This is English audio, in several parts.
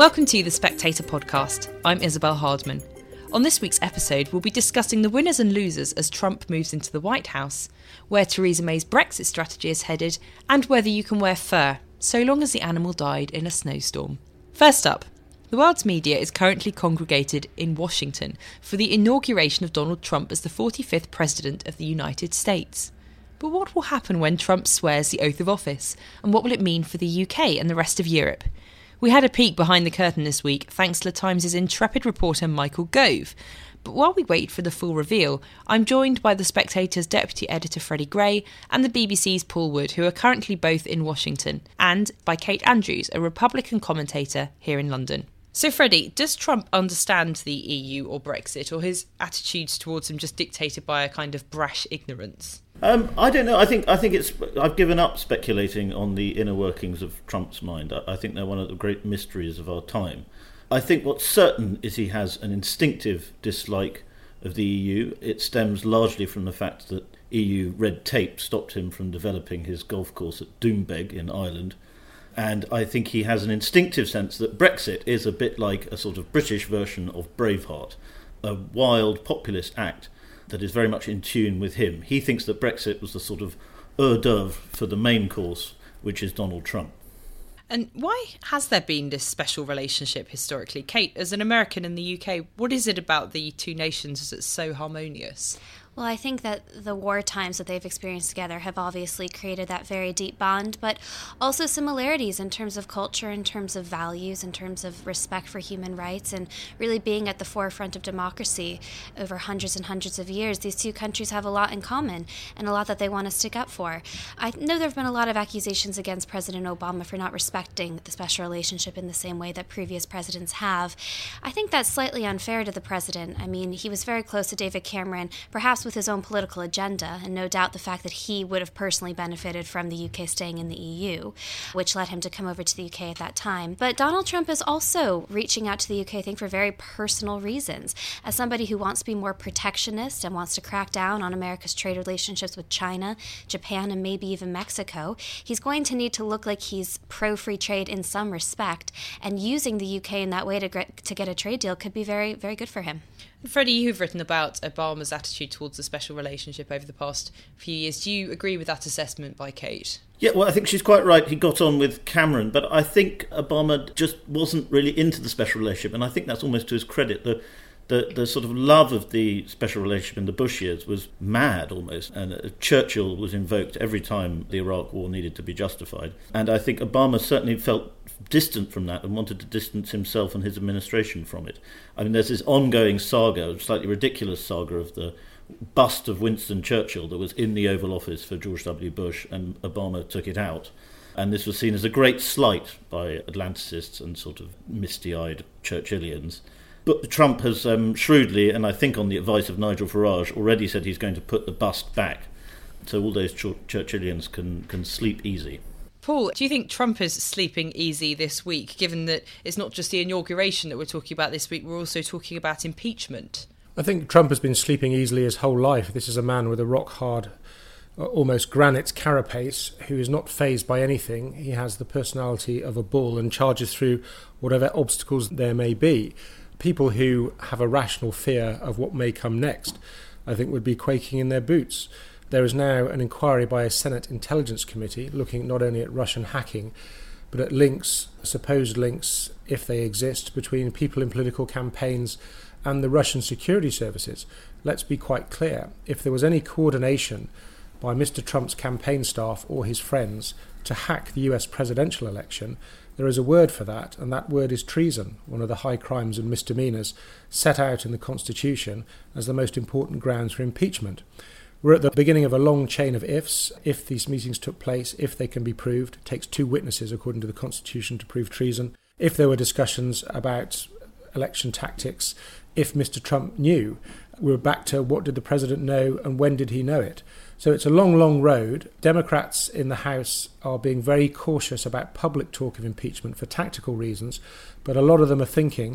Welcome to the Spectator podcast. I'm Isabel Hardman. On this week's episode, we'll be discussing the winners and losers as Trump moves into the White House, where Theresa May's Brexit strategy is headed, and whether you can wear fur, so long as the animal died in a snowstorm. First up, the world's media is currently congregated in Washington for the inauguration of Donald Trump as the 45th President of the United States. But what will happen when Trump swears the oath of office, and what will it mean for the UK and the rest of Europe? We had a peek behind the curtain this week thanks to The Times' intrepid reporter Michael Gove. But while we wait for the full reveal, I'm joined by The Spectator's deputy editor Freddie Gray and the BBC's Paul Wood, who are currently both in Washington, and by Kate Andrews, a Republican commentator here in London. So Freddie, does Trump understand the EU or Brexit, or his attitudes towards him just dictated by a kind of brash ignorance? I don't know. I think it's. I've given up speculating on the inner workings of Trump's mind. I think they're one of the great mysteries of our time. I think what's certain is he has an instinctive dislike of the EU. It stems largely from the fact that EU red tape stopped him from developing his golf course at Doombeg in Ireland. And I think he has an instinctive sense that Brexit is a bit like a sort of British version of Braveheart, a wild populist act that is very much in tune with him. He thinks that Brexit was the sort of hors d'oeuvre for the main course, which is Donald Trump. And why has there been this special relationship historically? Kate, as an American in the UK, what is it about the two nations that's so harmonious? Well, I think that the war times that they've experienced together have obviously created that very deep bond, but also similarities in terms of culture, in terms of values, in terms of respect for human rights, and really being at the forefront of democracy over hundreds and hundreds of years. These two countries have a lot in common and a lot that they want to stick up for. I know there have been a lot of accusations against President Obama for not respecting the special relationship in the same way that previous presidents have. I think that's slightly unfair to the president. I mean, he was very close to David Cameron, perhaps with his own political agenda, and no doubt the fact that he would have personally benefited from the UK staying in the EU, which led him to come over to the UK at that time. But Donald Trump is also reaching out to the UK, I think, for very personal reasons. As somebody who wants to be more protectionist and wants to crack down on America's trade relationships with China, Japan, and maybe even Mexico, he's going to need to look like he's pro-free trade in some respect, and using the UK in that way to get a trade deal could be very, very good for him. Freddie, you've written about Obama's attitude towards the special relationship over the past few years. Do you agree with that assessment by Kate? Yeah, well, I think she's quite right. He got on with Cameron, but I think Obama just wasn't really into the special relationship, and I think that's almost to his credit. The sort of love of the special relationship in the Bush years was mad almost, and Churchill was invoked every time the Iraq War needed to be justified. And I think Obama certainly felt distant from that and wanted to distance himself and his administration from it. I mean, there's this ongoing saga, a slightly ridiculous saga, of the bust of Winston Churchill that was in the Oval Office for George W. Bush, and Obama took it out. And this was seen as a great slight by Atlanticists and sort of misty-eyed Churchillians. But Trump has shrewdly, and I think on the advice of Nigel Farage, already said he's going to put the bust back, so all those Churchillians can sleep easy. Paul, do you think Trump is sleeping easy this week, given that it's not just the inauguration that we're talking about this week, we're also talking about impeachment? I think Trump has been sleeping easily his whole life. This is a man with a rock-hard, almost granite carapace, who is not fazed by anything. He has the personality of a bull and charges through whatever obstacles there may be. People who have a rational fear of what may come next, I think, would be quaking in their boots. There is now an inquiry by a Senate Intelligence Committee looking not only at Russian hacking, but at links, supposed links, if they exist, between people in political campaigns and the Russian security services. Let's be quite clear. If there was any coordination by Mr. Trump's campaign staff or his friends to hack the US presidential election, there is a word for that, and that word is treason, one of the high crimes and misdemeanours set out in the Constitution as the most important grounds for impeachment. We're at the beginning of a long chain of ifs. If these meetings took place, if they can be proved, it takes 2 witnesses according to the Constitution to prove treason. If there were discussions about election tactics, if Mr. Trump knew, we're back to what did the president know and when did he know it? So it's a long, long road. Democrats in the House are being very cautious about public talk of impeachment for tactical reasons, but a lot of them are thinking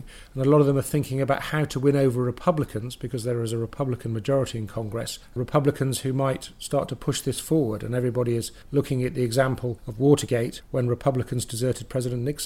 about how to win over Republicans, because there is a Republican majority in Congress, Republicans who might start to push this forward, and everybody is looking at the example of Watergate when Republicans deserted President Nixon.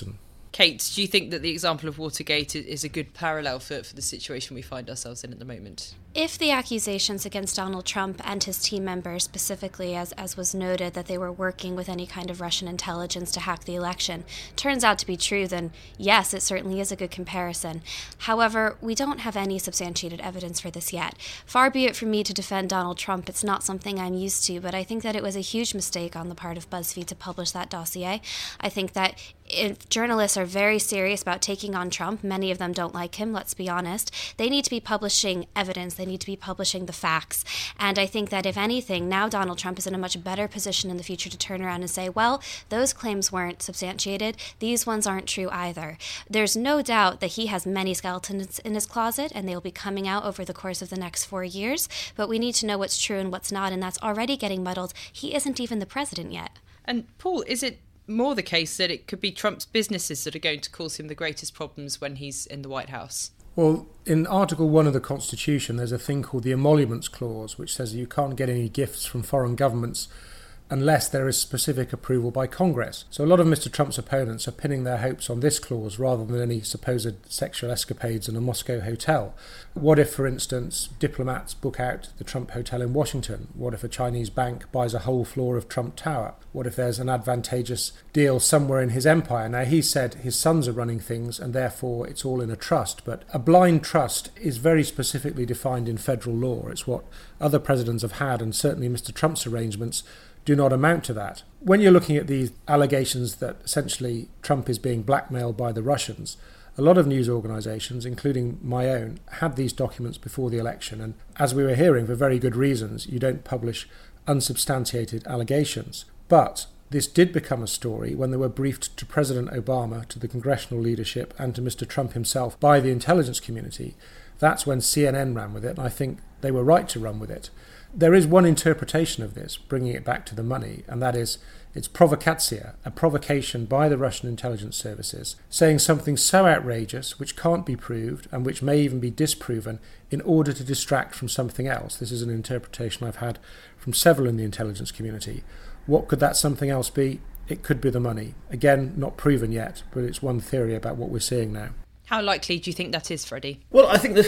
Kate, do you think that the example of Watergate is a good parallel for the situation we find ourselves in at the moment? If the accusations against Donald Trump and his team members, specifically as was noted, that they were working with any kind of Russian intelligence to hack the election, turns out to be true, then yes, it certainly is a good comparison. However, we don't have any substantiated evidence for this yet. Far be it from me to defend Donald Trump, it's not something I'm used to, but I think that it was a huge mistake on the part of BuzzFeed to publish that dossier. I think that if journalists are very serious about taking on Trump, many of them don't like him, let's be honest, they need to be publishing evidence, they need to be publishing the facts. And I think that if anything, now Donald Trump is in a much better position in the future to turn around and say, well, those claims weren't substantiated, these ones aren't true either. There's no doubt that he has many skeletons in his closet, and they will be coming out over the course of the next 4 years, but we need to know what's true and what's not, and that's already getting muddled. He isn't even the president yet. And Paul, is it more the case that it could be Trump's businesses that are going to cause him the greatest problems when he's in the White House? Well, in Article 1 of the Constitution, there's a thing called the Emoluments Clause, which says you can't get any gifts from foreign governments unless there is specific approval by Congress. So a lot of Mr. Trump's opponents are pinning their hopes on this clause rather than any supposed sexual escapades in a Moscow hotel. What if, for instance, diplomats book out the Trump Hotel in Washington? What if a Chinese bank buys a whole floor of Trump Tower? What if there's an advantageous deal somewhere in his empire? Now, he said his sons are running things and therefore it's all in a trust, but a blind trust is very specifically defined in federal law. It's what other presidents have had, and certainly Mr. Trump's arrangements do not amount to that. When you're looking at these allegations that essentially Trump is being blackmailed by the Russians, a lot of news organisations, including my own, had these documents before the election, and as we were hearing, for very good reasons, you don't publish unsubstantiated allegations. But this did become a story when they were briefed to President Obama, to the congressional leadership, and to Mr. Trump himself by the intelligence community. That's when CNN ran with it, and I think they were right to run with it. There is one interpretation of this, bringing it back to the money, and that is it's provokatsia, a provocation by the Russian intelligence services, saying something so outrageous which can't be proved and which may even be disproven in order to distract from something else. This is an interpretation I've had from several in the intelligence community. What could that something else be? It could be the money. Again, not proven yet, but it's one theory about what we're seeing now. How likely do you think that is, Freddie? Well, I think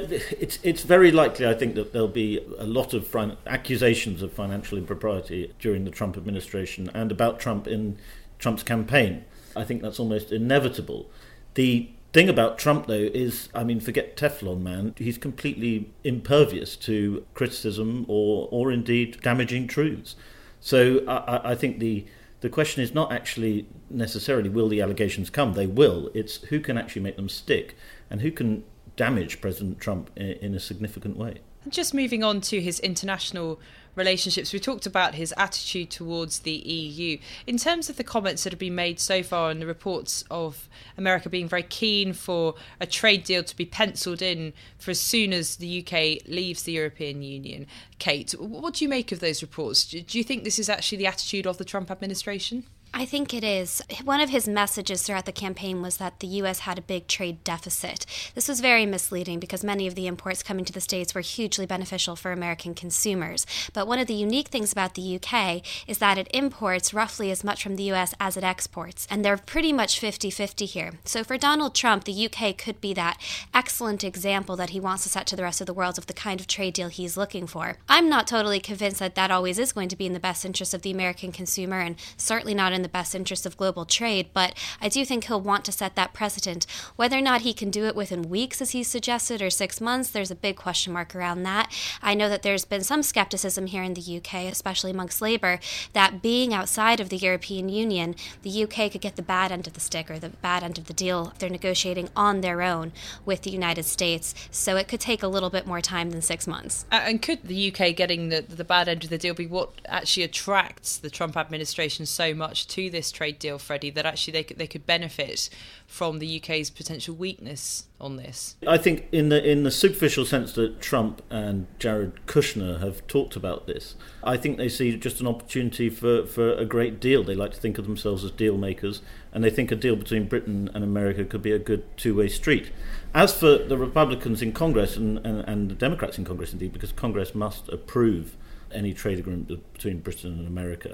it's very likely, I think, that there'll be a lot of accusations of financial impropriety during the Trump administration and about Trump in Trump's campaign. I think that's almost inevitable. The thing about Trump, though, is, I mean, forget Teflon Man, he's completely impervious to criticism or indeed damaging truths. So I think the question is not actually necessarily will the allegations come. They will. It's who can actually make them stick and who can damage President Trump in a significant way. Just moving on to his international relationships, we talked about his attitude towards the EU. In terms of the comments that have been made so far and the reports of America being very keen for a trade deal to be penciled in for as soon as the UK leaves the European Union, Kate, what do you make of those reports? Do you think this is actually the attitude of the Trump administration? I think it is. One of his messages throughout the campaign was that the U.S. had a big trade deficit. This was very misleading because many of the imports coming to the States were hugely beneficial for American consumers. But one of the unique things about the U.K. is that it imports roughly as much from the U.S. as it exports, and they're pretty much 50-50 here. So for Donald Trump, the U.K. could be that excellent example that he wants to set to the rest of the world of the kind of trade deal he's looking for. I'm not totally convinced that that always is going to be in the best interest of the American consumer, and certainly not in the best interest of global trade, but I do think he'll want to set that precedent. Whether or not he can do it within weeks, as he's suggested, or 6 months, there's a big question mark around that. I know that there's been some skepticism here in the UK, especially amongst Labour, that being outside of the European Union, the UK could get the bad end of the stick or the bad end of the deal if they're negotiating on their own with the United States. So it could take a little bit more time than 6 months. And could the UK getting the bad end of the deal be what actually attracts the Trump administration so much to this trade deal, Freddie, that actually they could benefit from the UK's potential weakness on this? I think in the superficial sense that Trump and Jared Kushner have talked about this, I think they see just an opportunity for a great deal. They like to think of themselves as deal makers, and they think a deal between Britain and America could be a good two-way street. As for the Republicans in Congress and the Democrats in Congress, indeed, because Congress must approve any trade agreement between Britain and America,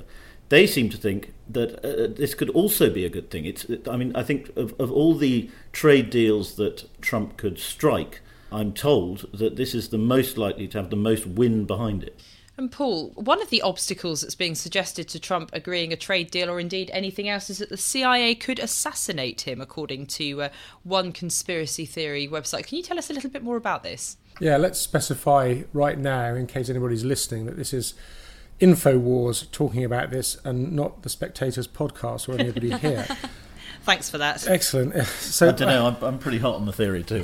they seem to think that this could also be a good thing. I think of all the trade deals that Trump could strike, I'm told that this is the most likely to have the most wind behind it. And Paul, one of the obstacles that's being suggested to Trump agreeing a trade deal or indeed anything else is that the CIA could assassinate him, according to one conspiracy theory website. Can you tell us a little bit more about this? Yeah, let's specify right now, in case anybody's listening, that this is InfoWars talking about this and not the Spectator's podcast or anybody here. Thanks for that. Excellent. So, I don't know, I'm pretty hot on the theory too,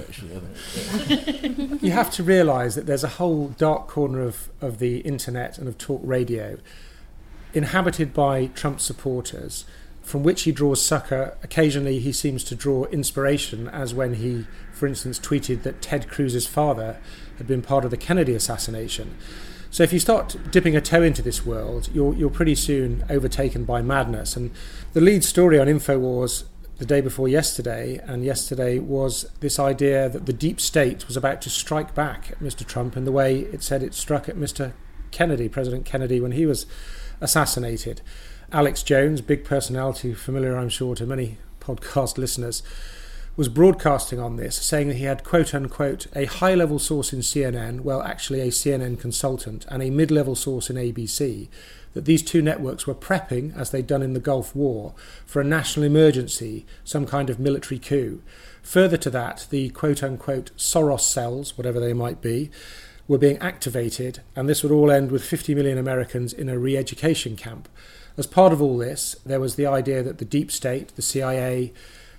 actually. You have to realise that there's a whole dark corner of the internet and of talk radio inhabited by Trump supporters, from which he draws succour. Occasionally he seems to draw inspiration, as when he, for instance, tweeted that Ted Cruz's father had been part of the Kennedy assassination. So if you start dipping a toe into this world, you're pretty soon overtaken by madness. And the lead story on InfoWars the day before yesterday, and yesterday, was this idea that the deep state was about to strike back at Mr. Trump in the way it said it struck at Mr. Kennedy, President Kennedy, when he was assassinated. Alex Jones, big personality, familiar I'm sure to many podcast listeners, was broadcasting on this, saying that he had, quote-unquote, a high-level source in CNN, well, actually a CNN consultant, and a mid-level source in ABC, that these two networks were prepping, as they'd done in the Gulf War, for a national emergency, some kind of military coup. Further to that, the quote-unquote Soros cells, whatever they might be, were being activated, and this would all end with 50 million Americans in a re-education camp. As part of all this, there was the idea that the deep state, the CIA,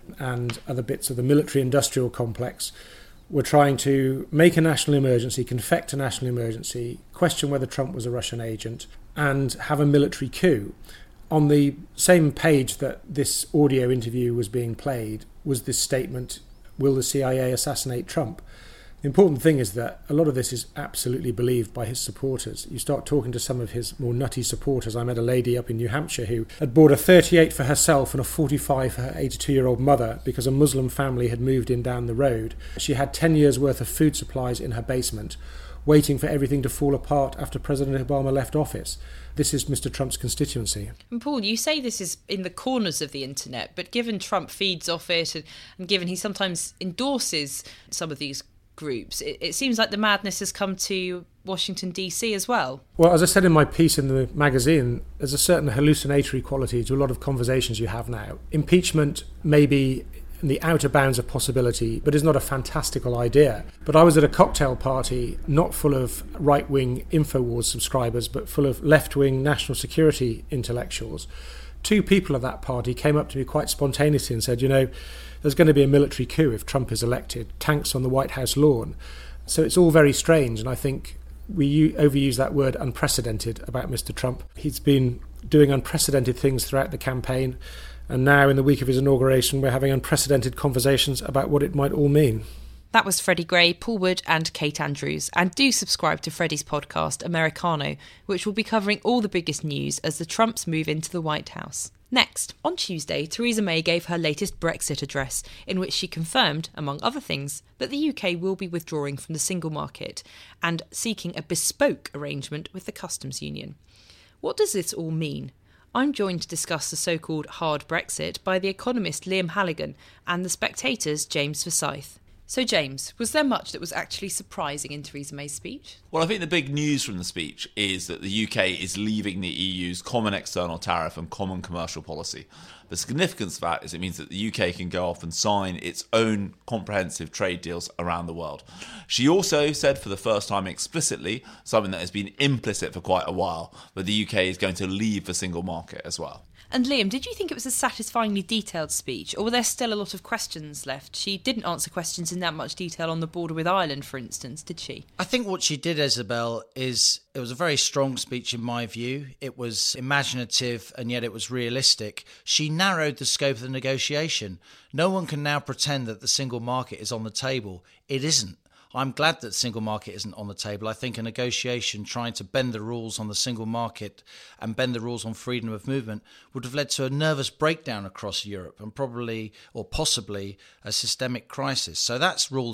and other bits of the military-industrial complex were trying to make a national emergency, confect a national emergency, question whether Trump was a Russian agent, and have a military coup. On the same page that this audio interview was being played was this statement, "Will the CIA assassinate Trump?" The important thing is that a lot of this is absolutely believed by his supporters. You start talking to some of his more nutty supporters. I met a lady up in New Hampshire who had bought a 38 for herself and a 45 for her 82-year-old mother because a Muslim family had moved in down the road. She had 10 years' worth of food supplies in her basement, waiting for everything to fall apart after President Obama left office. This is Mr. Trump's constituency. And Paul, you say this is in the corners of the internet, but given Trump feeds off it and given he sometimes endorses some of these groups, it seems like the madness has come to Washington, D.C. as well. Well, as I said in my piece in the magazine, there's a certain hallucinatory quality to a lot of conversations you have now. Impeachment may be in the outer bounds of possibility, but is not a fantastical idea. But I was at a cocktail party, not full of right-wing InfoWars subscribers, but full of left-wing national security intellectuals. Two people at that party came up to me quite spontaneously and said, there's going to be a military coup if Trump is elected, tanks on the White House lawn. So it's all very strange, and I think we overuse that word unprecedented about Mr. Trump. He's been doing unprecedented things throughout the campaign, and now in the week of his inauguration we're having unprecedented conversations about what it might all mean. That was Freddie Gray, Paul Wood and Kate Andrews. And do subscribe to Freddie's podcast, Americano, which will be covering all the biggest news as the Trumps move into the White House. Next, on Tuesday, Theresa May gave her latest Brexit address, in which she confirmed, among other things, that the UK will be withdrawing from the single market and seeking a bespoke arrangement with the customs union. What does this all mean? I'm joined to discuss the so-called hard Brexit by the economist Liam Halligan and the Spectator's James Forsyth. So, James, was there much that was actually surprising in Theresa May's speech? Well, I think the big news from the speech is that the UK is leaving the EU's common external tariff and common commercial policy. The significance of that is it means that the UK can go off and sign its own comprehensive trade deals around the world. She also said for the first time explicitly, something that has been implicit for quite a while, that the UK is going to leave the single market as well. And Liam, did you think it was a satisfyingly detailed speech, or were there still a lot of questions left? She didn't answer questions in that much detail on the border with Ireland, for instance, did she? I think what she did, Isabel, is it was a very strong speech in my view. It was imaginative and yet it was realistic. She narrowed the scope of the negotiation. No one can now pretend that the single market is on the table. It isn't. I'm glad that the single market isn't on the table. I think a negotiation trying to bend the rules on the single market and bend the rules on freedom of movement would have led to a nervous breakdown across Europe and probably or possibly a systemic crisis. So that's ruled out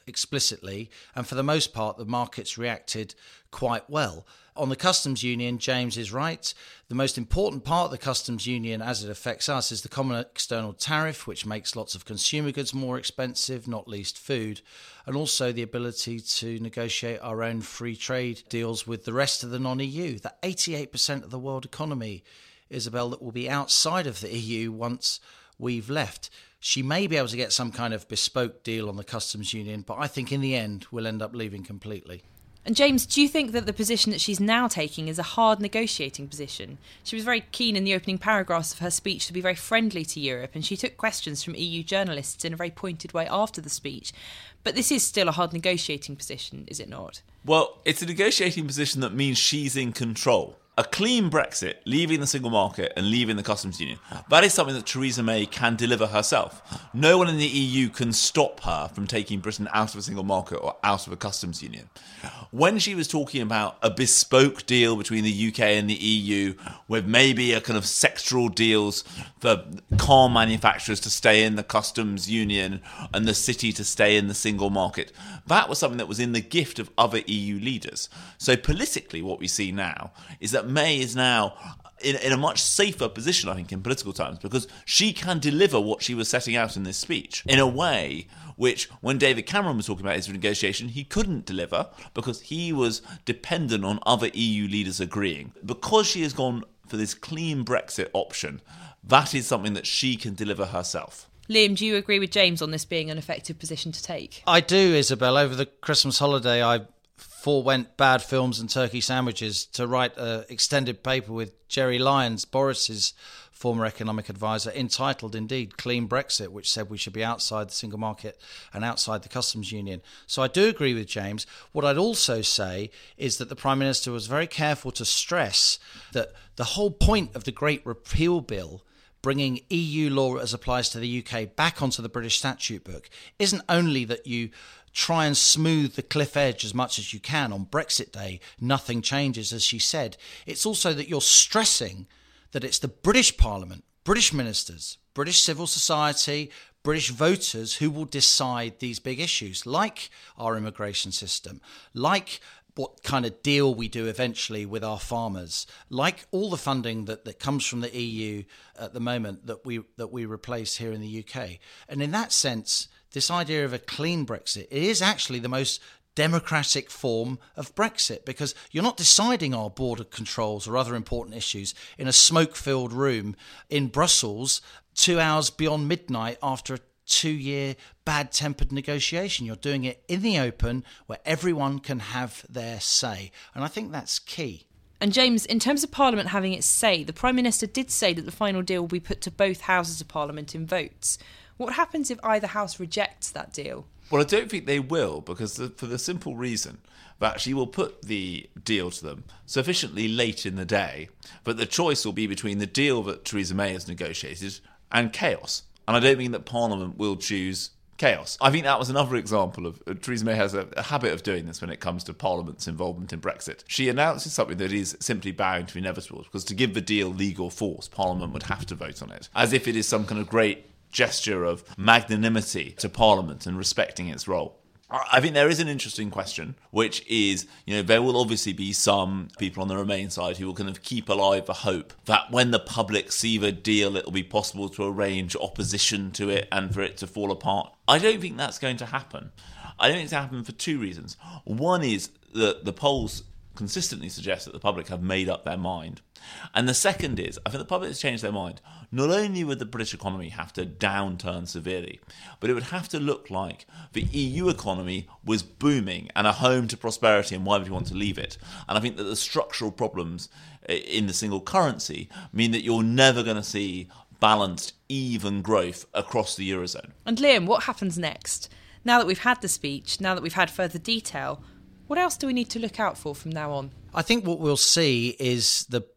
explicitly, and for the most part, the markets reacted quite well. On the customs union, James is right. The most important part of the customs union as it affects us is the common external tariff, which makes lots of consumer goods more expensive, not least food, and also the ability to negotiate our own free trade deals with the rest of the non-EU. That 88% of the world economy, Isabel, that will be outside of the EU once we've left. She may be able to get some kind of bespoke deal on the customs union, but I think in the end we'll end up leaving completely. And James, do you think that the position that she's now taking is a hard negotiating position? She was very keen in the opening paragraphs of her speech to be very friendly to Europe, and she took questions from EU journalists in a very pointed way after the speech. But this is still a hard negotiating position, is it not? Well, it's a negotiating position that means she's in control. A clean Brexit, leaving the single market and leaving the customs union, that is something that Theresa May can deliver herself. No one in the EU can stop her from taking Britain out of a single market or out of a customs union. When she was talking about a bespoke deal between the UK and the EU, with maybe a kind of sectoral deals for car manufacturers to stay in the customs union and the city to stay in the single market, that was something that was in the gift of other EU leaders. So politically, what we see now is that May is now in a much safer position, I think, in political terms, because she can deliver what she was setting out in this speech in a way which, when David Cameron was talking about his negotiation, he couldn't deliver because he was dependent on other EU leaders agreeing. Because she has gone for this clean Brexit option, that is something that she can deliver herself. Liam, do you agree with James on this being an effective position to take? I do, Isabel. Over the Christmas holiday, I forewent bad films and turkey sandwiches to write an extended paper with Jerry Lyons, Boris's former economic advisor, entitled, indeed, Clean Brexit, which said we should be outside the single market and outside the customs union. So I do agree with James. What I'd also say is that the Prime Minister was very careful to stress that the whole point of the Great Repeal Bill, bringing EU law as applies to the UK back onto the British Statute Book, isn't only that you try and smooth the cliff edge as much as you can on Brexit Day, nothing changes, as she said. It's also that you're stressing that it's the British Parliament, British ministers, British civil society, British voters who will decide these big issues, like our immigration system, like what kind of deal we do eventually with our farmers, like all the funding that comes from the EU at the moment that we replace here in the UK. And in that sense, this idea of a clean Brexit, it is actually the most democratic form of Brexit, because you're not deciding our border controls or other important issues in a smoke-filled room in Brussels 2 hours beyond midnight after a 2-year bad-tempered negotiation. You're doing it in the open where everyone can have their say. And I think that's key. And James, in terms of Parliament having its say, the Prime Minister did say that the final deal will be put to both houses of Parliament in votes. What happens if either house rejects that deal? Well, I don't think they will, because for the simple reason that she will put the deal to them sufficiently late in the day, but the choice will be between the deal that Theresa May has negotiated and chaos. And I don't think that Parliament will choose chaos. I think that was another example of Theresa May has a habit of doing this when it comes to Parliament's involvement in Brexit. She announces something that is simply bound to be inevitable, because to give the deal legal force, Parliament would have to vote on it, as if it is some kind of great gesture of magnanimity to Parliament and respecting its role. I think there is an interesting question, which is, there will obviously be some people on the Remain side who will kind of keep alive the hope that when the public see the deal, it will be possible to arrange opposition to it and for it to fall apart. I don't think that's going to happen. I don't think it's going to happen for two reasons. One is that the polls consistently suggest that the public have made up their mind. And the second is, I think the public has changed their mind. Not only would the British economy have to downturn severely, but it would have to look like the EU economy was booming and a home to prosperity, and why would you want to leave it? And I think that the structural problems in the single currency mean that you're never going to see balanced, even growth across the Eurozone. And Liam, what happens next? Now that we've had the speech, now that we've had further detail, what else do we need to look out for from now on? I think what we'll see is the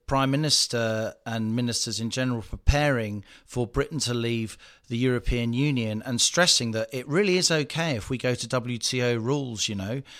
Prime Minister and ministers in general preparing for Britain to leave the European Union and stressing that it really is okay if we go to WTO rules,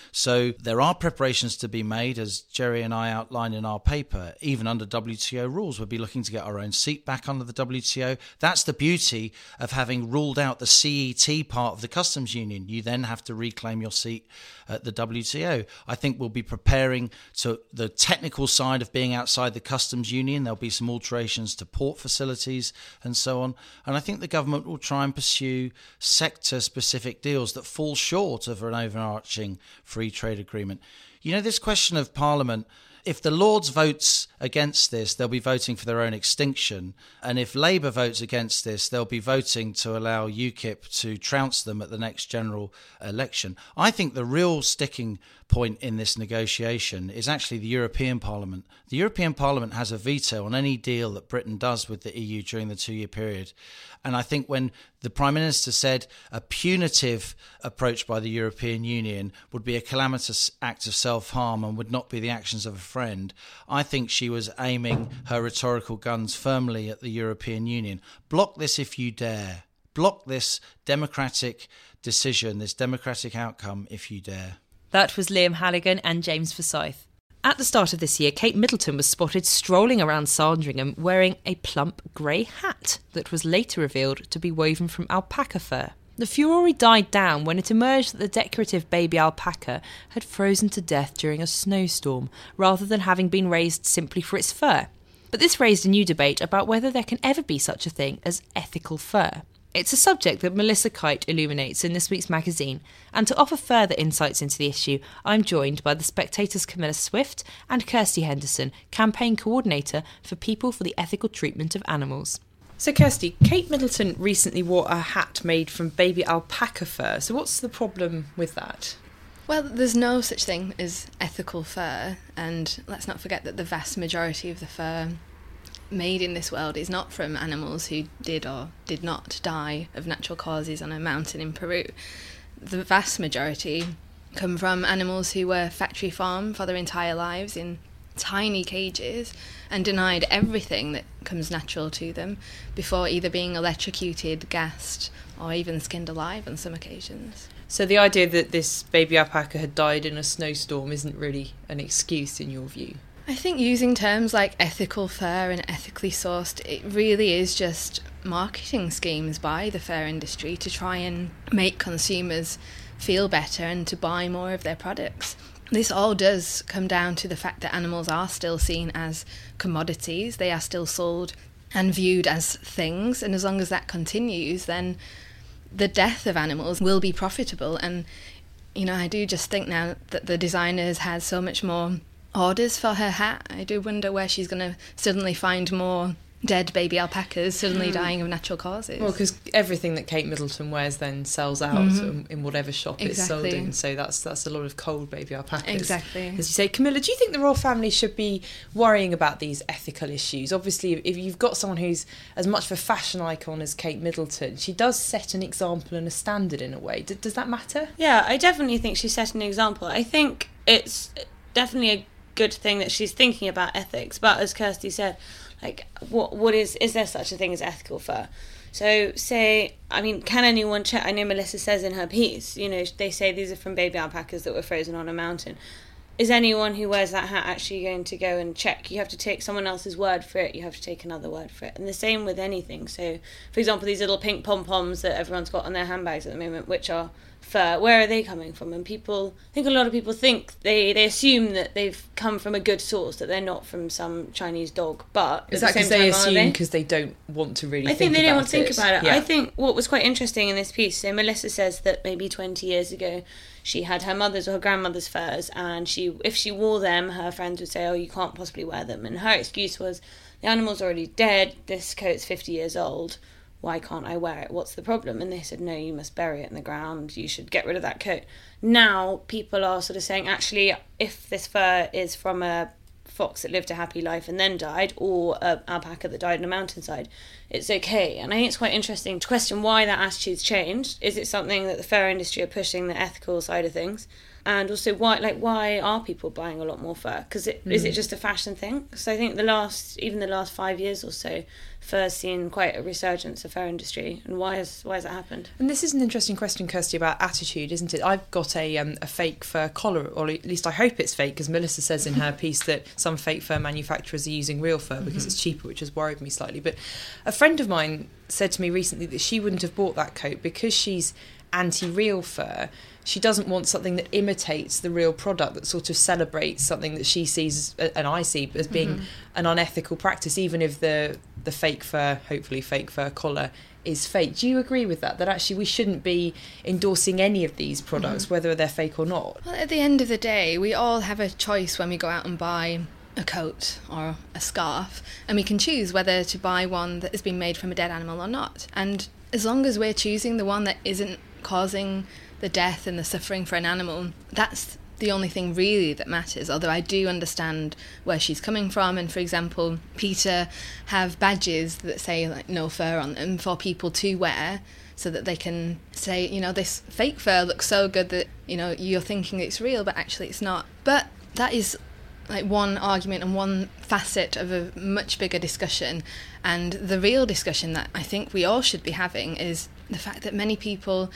So there are preparations to be made, as Jerry and I outlined in our paper. Even under WTO rules, we'll be looking to get our own seat back under the WTO. That's the beauty of having ruled out the CET part of the customs union. You then have to reclaim your seat at the WTO. I think we'll be preparing to the technical side of being outside the customs union. There'll be some alterations to port facilities and so on. And I think the government will try and pursue sector-specific deals that fall short of an overarching free trade agreement. This question of Parliament, if the Lords votes against this, they'll be voting for their own extinction. And if Labour votes against this, they'll be voting to allow UKIP to trounce them at the next general election. I think the real sticking point in this negotiation is actually the European Parliament. The European Parliament has a veto on any deal that Britain does with the EU during the 2-year period. And I think when the Prime Minister said a punitive approach by the European Union would be a calamitous act of self-harm and would not be the actions of a friend, I think she was aiming her rhetorical guns firmly at the European Union. Block this if you dare. Block this democratic decision, this democratic outcome if you dare. That was Liam Halligan and James Forsyth. At the start of this year, Kate Middleton was spotted strolling around Sandringham wearing a plump grey hat that was later revealed to be woven from alpaca fur. The furore died down when it emerged that the decorative baby alpaca had frozen to death during a snowstorm, rather than having been raised simply for its fur. But this raised a new debate about whether there can ever be such a thing as ethical fur. It's a subject that Melissa Kite illuminates in this week's magazine, and to offer further insights into the issue, I'm joined by The Spectator's Camilla Swift and Kirsty Henderson, campaign coordinator for People for the Ethical Treatment of Animals. So Kirsty, Kate Middleton recently wore a hat made from baby alpaca fur, so what's the problem with that? Well, there's no such thing as ethical fur, and let's not forget that the vast majority of the fur made in this world is not from animals who did or did not die of natural causes on a mountain in Peru. The vast majority come from animals who were factory farmed for their entire lives in tiny cages and denied everything that comes natural to them before either being electrocuted, gassed, or even skinned alive on some occasions. So the idea that this baby alpaca had died in a snowstorm isn't really an excuse in your view? I think using terms like ethical fur and ethically sourced, it really is just marketing schemes by the fur industry to try and make consumers feel better and to buy more of their products. This all does come down to the fact that animals are still seen as commodities. They are still sold and viewed as things, and as long as that continues, then the death of animals will be profitable. And, I do just think now that the designers has so much more orders for her hat. I do wonder where she's going to suddenly find more dead baby alpacas suddenly dying of natural causes. Well, because everything that Kate Middleton wears then sells out in whatever shop it's sold in, so that's a lot of cold baby alpacas. Exactly. As you say, Camilla, do you think the royal family should be worrying about these ethical issues? Obviously, if you've got someone who's as much of a fashion icon as Kate Middleton, she does set an example and a standard in a way. Does that matter? Yeah, I definitely think she set an example. I think it's definitely a good thing that she's thinking about ethics, but as Kirsty said, what is there such a thing as ethical fur? So can anyone check? I know Melissa says in her piece, they say these are from baby alpacas that were frozen on a mountain. Is anyone who wears that hat actually going to go and check? You have to take someone else's word for it, you have to take another word for it. And the same with anything. So, for example, these little pink pom-poms that everyone's got on their handbags at the moment, which are fur, where are they coming from? And I think a lot of people think they assume that they've come from a good source, that they're not from some Chinese dog. But is that because they assume because they don't want to really think about it? I think they don't want to think about it. Yeah. I think what was quite interesting in this piece, so Melissa says that maybe 20 years ago she had her mother's or her grandmother's furs, and if she wore them, her friends would say, oh, you can't possibly wear them. And her excuse was, the animal's already dead, this coat's 50 years old, why can't I wear it? What's the problem? And they said, no, you must bury it in the ground. You should get rid of that coat. Now people are sort of saying, actually, if this fur is from a fox that lived a happy life and then died, or an alpaca that died in a mountainside, it's okay. And I think it's quite interesting to question why that attitude's changed. Is it something that the fur industry are pushing, the ethical side of things? And also, why are people buying a lot more fur? Because is it just a fashion thing? So I think the last 5 years or so, fur's seen quite a resurgence of fur industry. And why has that happened? And this is an interesting question, Kirsty, about attitude, isn't it? I've got a fake fur collar, or at least I hope it's fake, because Melissa says in her piece that some fake fur manufacturers are using real fur because it's cheaper, which has worried me slightly. But a friend of mine said to me recently that she wouldn't have bought that coat because she's anti-real fur. She doesn't want something that imitates the real product, that sort of celebrates something that she sees, and I see, as being an unethical practice, even if the fake fur, hopefully fake fur collar, is fake. Do you agree with that? That actually we shouldn't be endorsing any of these products, whether they're fake or not? Well, at the end of the day, we all have a choice when we go out and buy a coat or a scarf, and we can choose whether to buy one that has been made from a dead animal or not. And as long as we're choosing the one that isn't causing the death and the suffering for an animal, that's the only thing really that matters. Although I do understand where she's coming from, and for example, PETA have badges that say like no fur on them for people to wear, so that they can say, you know, this fake fur looks so good that, you know, you're thinking it's real, but actually it's not. But that is like one argument and one facet of a much bigger discussion. And the real discussion that I think we all should be having is the fact that many people,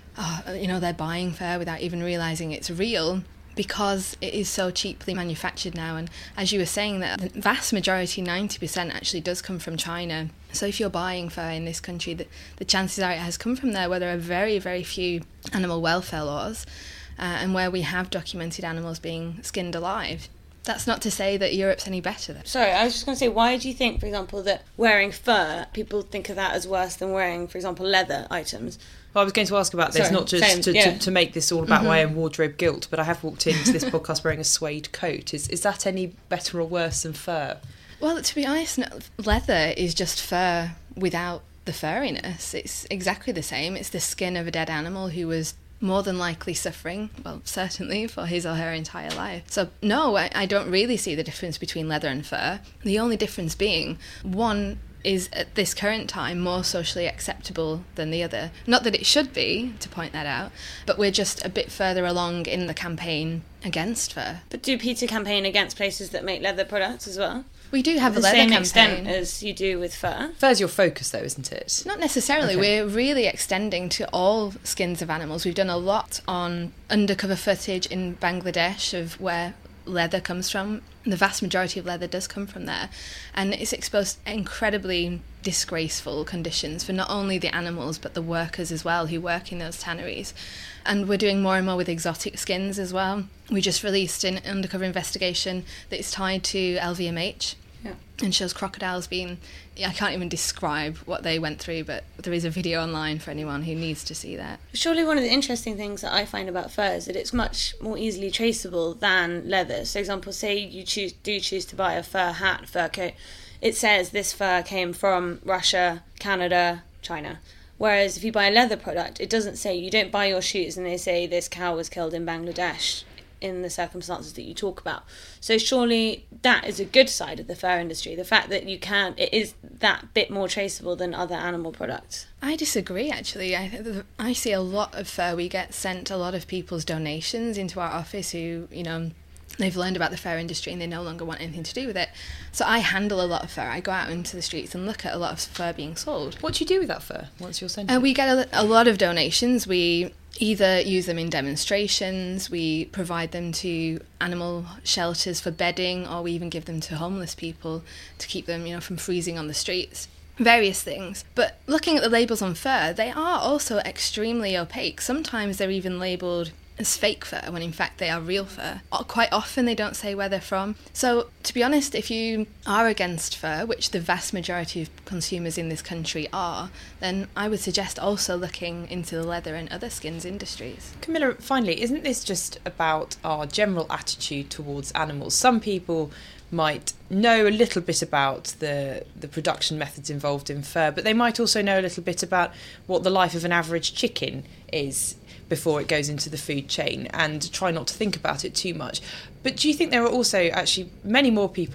they're buying fur without even realising it's real because it is so cheaply manufactured now. And as you were saying, that the vast majority, 90%, actually does come from China. So if you're buying fur in this country, the chances are it has come from there, where there are very, very few animal welfare laws and where we have documented animals being skinned alive. That's not to say that Europe's any better though. Sorry, I was just going to say, why do you think, for example, that wearing fur, people think of that as worse than wearing, for example, leather items? Well, I was going to ask about this, not just to make this all about my own wardrobe guilt, but I have walked into this podcast wearing a suede coat. Is that any better or worse than fur? Well, to be honest, leather is just fur without the furriness. It's exactly the same. It's the skin of a dead animal who was more than likely suffering, well, certainly for his or her entire life. So no, I don't really see the difference between leather and fur. The only difference being one is at this current time more socially acceptable than the other. Not that it should be, to point that out, but we're just a bit further along in the campaign against fur. But do PETA campaign against places that make leather products as well? We do have a leather campaign. The same extent as you do with fur. Fur's your focus though, isn't it? Not necessarily. Okay. We're really extending to all skins of animals. We've done a lot on undercover footage in Bangladesh of where leather comes from. The vast majority of leather does come from there, and it's exposed to incredibly disgraceful conditions for not only the animals but the workers as well who work in those tanneries. And we're doing more and more with exotic skins as well. We just released an undercover investigation that is tied to LVMH. Yeah. And shows crocodiles being... I can't even describe what they went through, but there is a video online for anyone who needs to see that. Surely one of the interesting things that I find about fur is that it's much more easily traceable than leather. So, for example, say you choose to buy a fur hat, fur coat. It says this fur came from Russia, Canada, China. Whereas if you buy a leather product, it doesn't say, you don't buy your shoes and they say this cow was killed in Bangladesh in the circumstances that you talk about. So surely that is a good side of the fur industry, the fact that it is that bit more traceable than other animal products. I disagree, actually. I see a lot of fur. We get sent a lot of people's donations into our office who, they've learned about the fur industry and they no longer want anything to do with it. So I handle a lot of fur. I go out into the streets and look at a lot of fur being sold. What do you do with that fur once you're sent it? We get a lot of donations. We either use them in demonstrations, we provide them to animal shelters for bedding, or we even give them to homeless people to keep them, from freezing on the streets. Various things. But looking at the labels on fur, they are also extremely opaque. Sometimes they're even labelled as fake fur when in fact they are real fur. Quite often they don't say where they're from. So to be honest, if you are against fur, which the vast majority of consumers in this country are, then I would suggest also looking into the leather and other skins industries. Camilla, finally, isn't this just about our general attitude towards animals? Some people might know a little bit about the production methods involved in fur, but they might also know a little bit about what the life of an average chicken is before it goes into the food chain, and try not to think about it too much. But do you think there are also actually many more people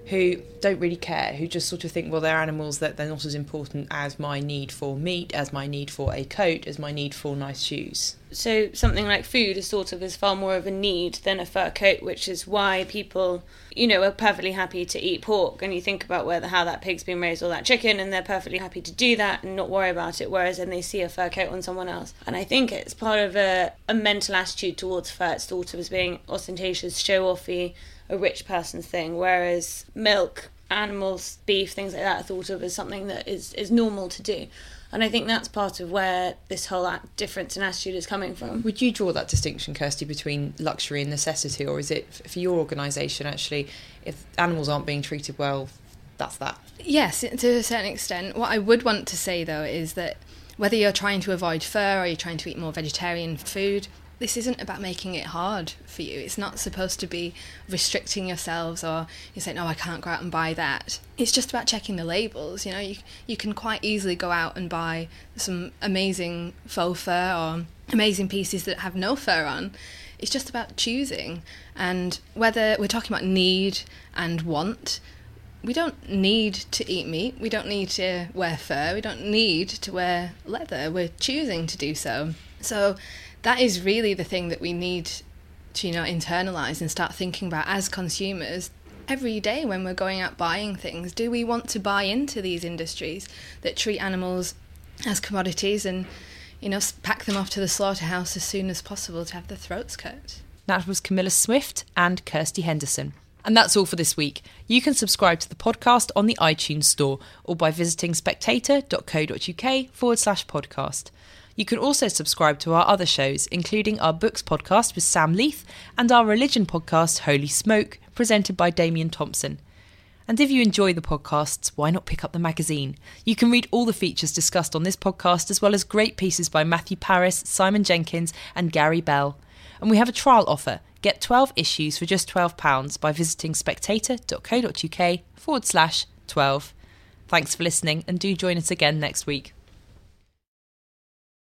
who don't really care, who just sort of think, well, they're animals, that they're not as important as my need for meat, as my need for a coat, as my need for nice shoes. So something like food is thought of as far more of a need than a fur coat, which is why people, are perfectly happy to eat pork. And you think about how that pig's been raised, or that chicken, and they're perfectly happy to do that and not worry about it, whereas then they see a fur coat on someone else. And I think it's part of a mental attitude towards fur. It's thought of as being ostentatious, show-offy, a rich person's thing, whereas milk, animals, beef, things like that are thought of as something that is normal to do. And I think that's part of where this whole difference in attitude is coming from. Would you draw that distinction, Kirsty, between luxury and necessity, or is it for your organisation actually, if animals aren't being treated well, that's that? Yes, to a certain extent. What I would want to say, though, is that whether you're trying to avoid fur or you're trying to eat more vegetarian food, this isn't about making it hard for you. It's not supposed to be restricting yourselves, or you're saying, no, I can't go out and buy that. It's just about checking the labels. You can quite easily go out and buy some amazing faux fur or amazing pieces that have no fur on. It's just about choosing. And whether we're talking about need and want, we don't need to eat meat. We don't need to wear fur. We don't need to wear leather. We're choosing to do so. So that is really the thing that we need to, internalise and start thinking about as consumers every day when we're going out buying things. Do we want to buy into these industries that treat animals as commodities and, pack them off to the slaughterhouse as soon as possible to have their throats cut? That was Camilla Swift and Kirsty Henderson. And that's all for this week. You can subscribe to the podcast on the iTunes store or by visiting spectator.co.uk/podcast. You can also subscribe to our other shows, including our books podcast with Sam Leith and our religion podcast, Holy Smoke, presented by Damien Thompson. And if you enjoy the podcasts, why not pick up the magazine? You can read all the features discussed on this podcast, as well as great pieces by Matthew Paris, Simon Jenkins and Gary Bell. And we have a trial offer. Get 12 issues for just £12 by visiting spectator.co.uk/12. Thanks for listening, and do join us again next week.